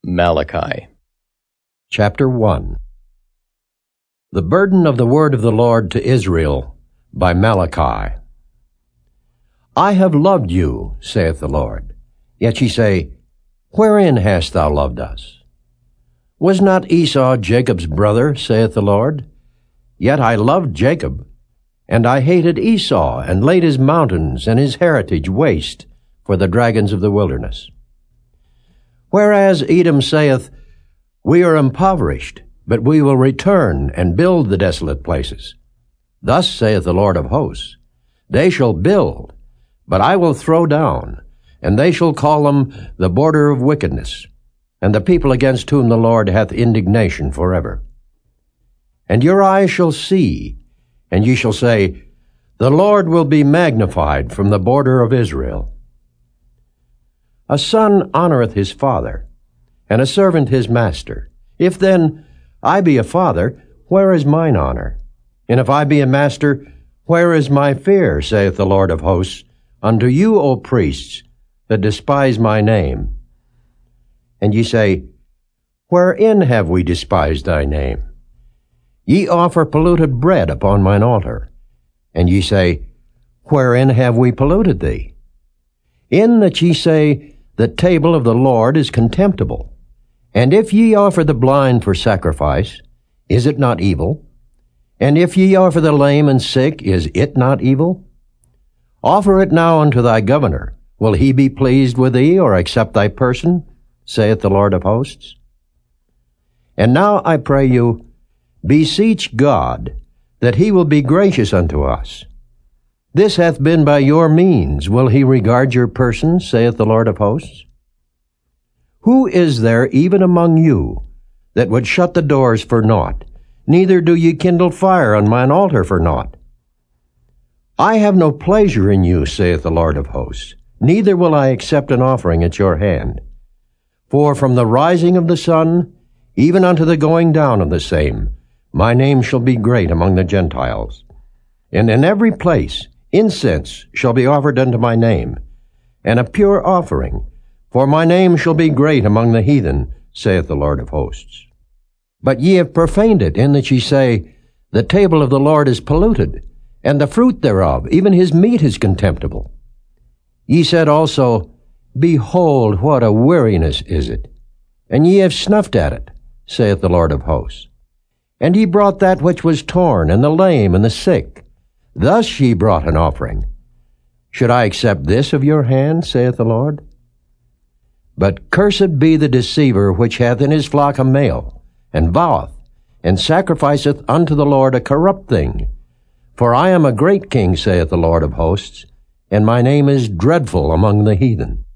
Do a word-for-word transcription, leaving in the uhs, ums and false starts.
Malachi. Chapter one. The Burden of the Word of the Lord to Israel, by Malachi. I have loved you, saith the Lord. Yet ye say, Wherein hast thou loved us? Was not Esau Jacob's brother, saith the Lord? Yet I loved Jacob, and I hated Esau, and laid his mountains and his heritage waste for the dragons of the wilderness. Whereas Edom saith, We are impoverished, but we will return and build the desolate places. Thus saith the Lord of hosts, They shall build, but I will throw down, and they shall call them the border of wickedness, and the people against whom the Lord hath indignation forever. And your eyes shall see, and ye shall say, The Lord will be magnified from the border of Israel. A son honoreth his father, and a servant his master. If then I be a father, where is mine honor? And if I be a master, where is my fear, saith the Lord of hosts, unto you, O priests, that despise my name? And ye say, Wherein have we despised thy name? Ye offer polluted bread upon mine altar. And ye say, Wherein have we polluted thee? In that ye say, The table of the Lord is contemptible. And if ye offer the blind for sacrifice, is it not evil? And if ye offer the lame and sick, is it not evil? Offer it now unto thy governor. Will he be pleased with thee, or accept thy person, saith the Lord of hosts? And now I pray you, beseech God, that he will be gracious unto us. This hath been by your means. Will he regard your person, saith the Lord of hosts? Who is there even among you that would shut the doors for naught? Neither do ye kindle fire on mine altar for naught. I have no pleasure in you, saith the Lord of hosts, neither will I accept an offering at your hand. For from the rising of the sun, even unto the going down of the same, my name shall be great among the Gentiles. And in every place incense shall be offered unto my name, and a pure offering, for my name shall be great among the heathen, saith the Lord of hosts. But ye have profaned it, in that ye say, The table of the Lord is polluted, and the fruit thereof, even his meat, is contemptible. Ye said also, Behold, what a weariness is it! And ye have snuffed at it, saith the Lord of hosts. And ye brought that which was torn, and the lame, and the sick. Thus ye brought an offering. Should I accept this of your hand, saith the Lord? But cursed be the deceiver which hath in his flock a male, and voweth, and sacrificeth unto the Lord a corrupt thing. For I am a great king, saith the Lord of hosts, and my name is dreadful among the heathen.